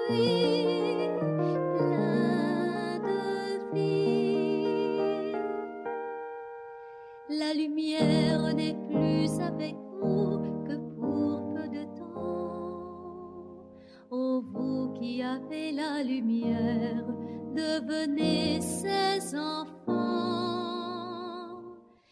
vie, plein de vie. La lumière n'est plus avec vous que pour peu de temps. Oh, vous qui avez la lumière, devenez ses enfants.